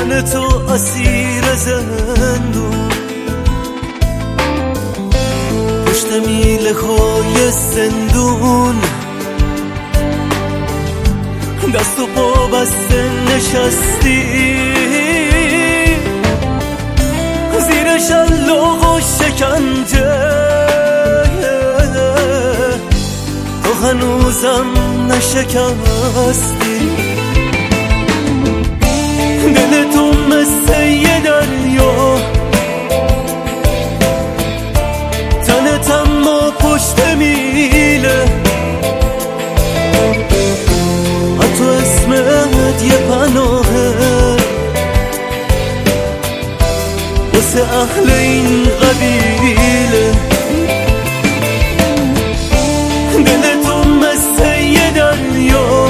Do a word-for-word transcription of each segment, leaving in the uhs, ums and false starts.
تن تو اسیر زندون، پشت میله های زندون، دست و پا بسته نشستی زیر شلاق و شکنجه. تو هنوزم نشکستی، دل تو مثل یه دریا، تنت اما پشت میله، حتی اسمت یه پناهه واسه اهل این قبیله. دل تو مثل یه دریا،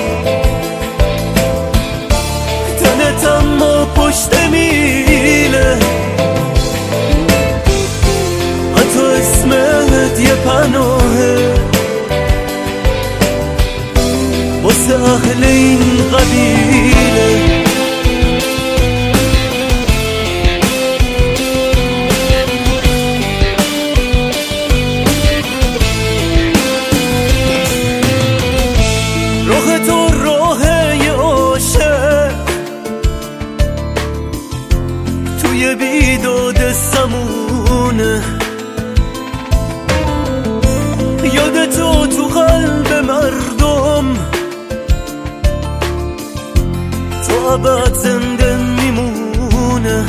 تنت اما پشت میله، حتی اسمت یه پناهه واسه اهل این قبیله. راه تو راه یه عاشق توی بیداد سمونه، یاد تو تو قلب مردم تو ابد زنده میمونه.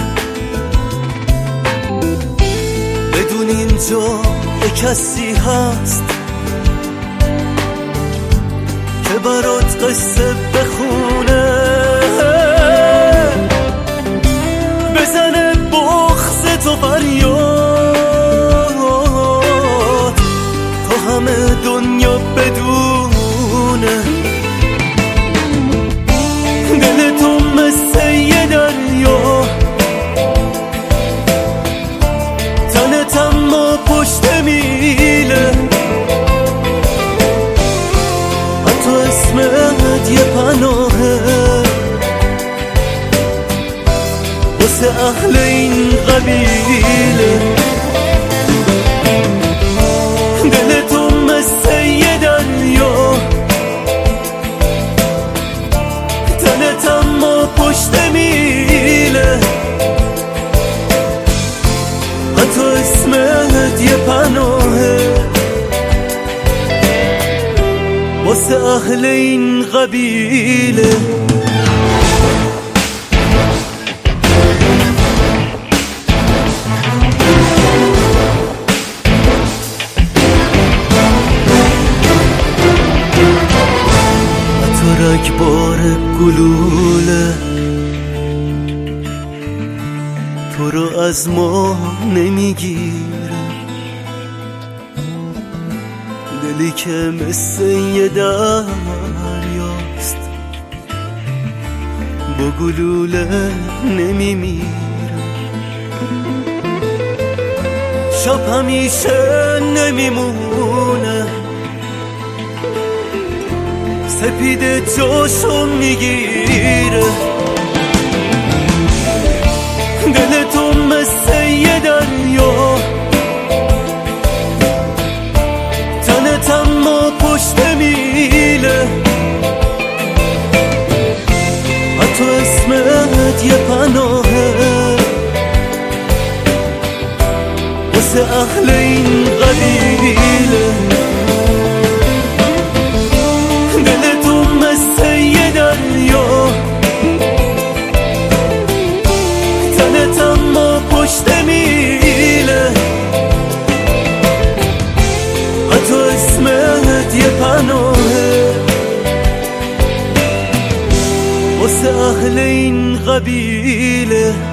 بدون اینجا یه کسی هست که برات قصه بخونه، بزنه بغض تو فریاد تا همه دنیا بدونه. دل تو مثل یه دریا، تنت اما پشت میله، حتی اسمت یه پناهه واسه اهل این قبیله. دل تو مثل یه دریا، تنت اما پشت میله، حتی اسمت یه پناهه واسه اهل این قبیله. تو رگبار گلوله تو رو از ما نمیگیره، دلی که مثل یه دریاست با گلوله نمیمیره. شب همیشه نمیمونه، سپیده جاشو میگیره. دل تو مثل یه دریا، تنت اما پشت میله، حتی اسمت یه پناهه واسه اهل این قبیله. دل تو مثل یه دریا، تنت اما پشت میله، حتی اسمت یه پناهه واسه اهل این قبیله.